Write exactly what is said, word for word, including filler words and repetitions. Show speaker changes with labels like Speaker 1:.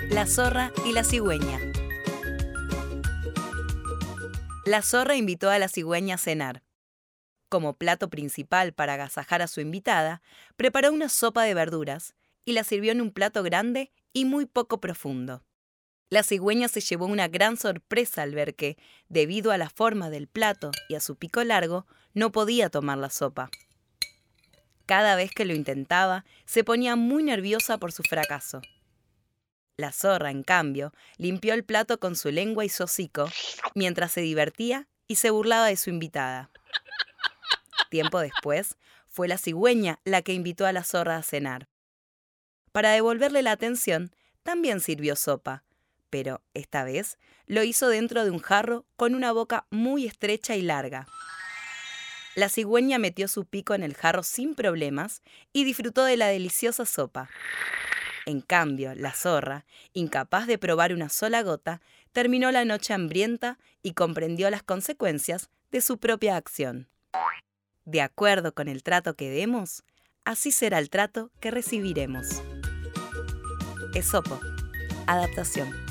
Speaker 1: La zorra y la cigüeña. La zorra invitó a la cigüeña a cenar. Como plato principal para agasajar a su invitada, preparó una sopa de verduras y la sirvió en un plato grande y muy poco profundo. La cigüeña se llevó una gran sorpresa al ver que, debido a la forma del plato y a su pico largo, no podía tomar la sopa. Cada vez que lo intentaba, se ponía muy nerviosa por su fracaso. La zorra, en cambio, limpió el plato con su lengua y su hocico, mientras se divertía y se burlaba de su invitada. Tiempo después, fue la cigüeña la que invitó a la zorra a cenar. Para devolverle la atención, también sirvió sopa, pero esta vez lo hizo dentro de un jarro con una boca muy estrecha y larga. La cigüeña metió su pico en el jarro sin problemas y disfrutó de la deliciosa sopa. En cambio, la zorra, incapaz de probar una sola gota, terminó la noche hambrienta y comprendió las consecuencias de su propia acción. De acuerdo con el trato que demos, así será el trato que recibiremos. Esopo. Adaptación.